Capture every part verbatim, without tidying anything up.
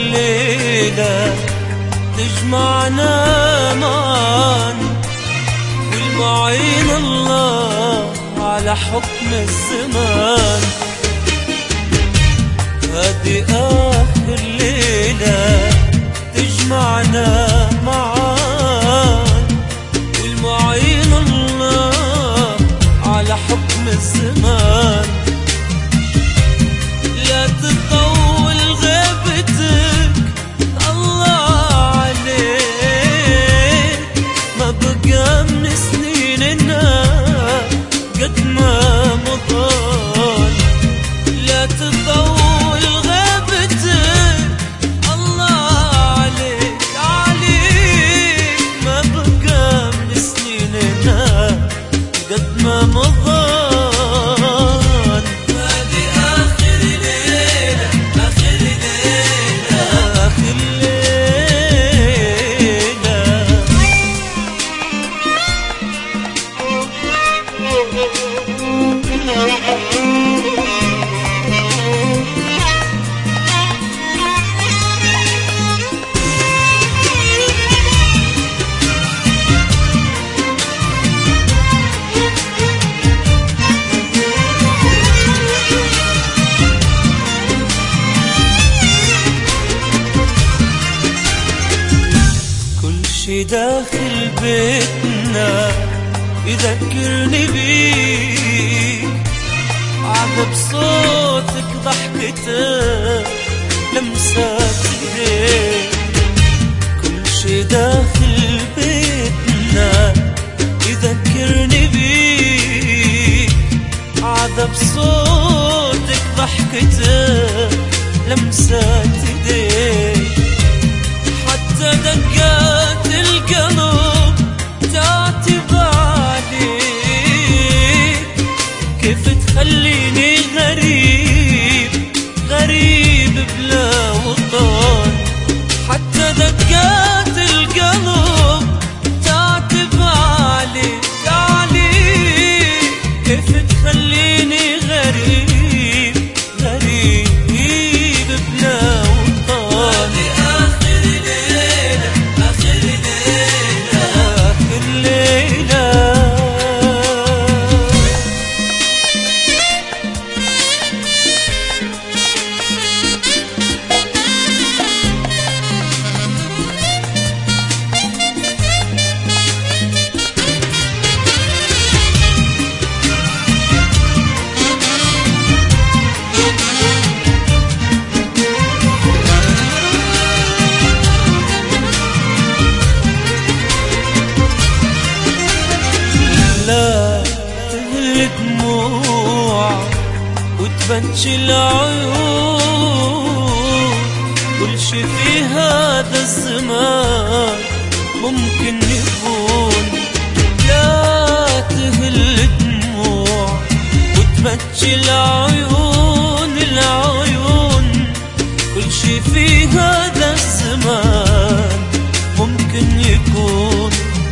ليلة تجمعنا معا، والمعين الله على حكم الزمان. هذه آخر ليلة تجمعنا معا، والمعين الله على حكم الزمان. لا تطول غيبتك الله عليك، ما بقى من سنيننا قد ما مضان. لا تطول غيبتك الله عليك عليك، ما بقى من سنيننا قد ما مضان. شي داخل بيتنا يذكرني بيك، عذب صوتك ضحكتك لمسات ايديك. كل شي داخل بيتنا يذكرني بيك، عذب صوتك ضحكتك لمسات ايديك. حتى دقات القلب تعتب عليك، كيف تخليني غريب غريب بلا وطن. حتى دقات القلب تعتب عليك عليك، كيف تخليني غريب غريب بلا وطن. لا تهل دموع وتبكي العيون، كل شي في هذا الزمان ممكن يكون. لا تهل دموع وتبكي العيون العيون، كل شي في هذا الزمان ممكن يكون.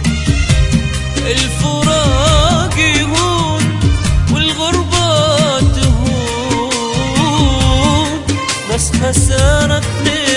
الفراق يهون والغربة تهون، بس خسارة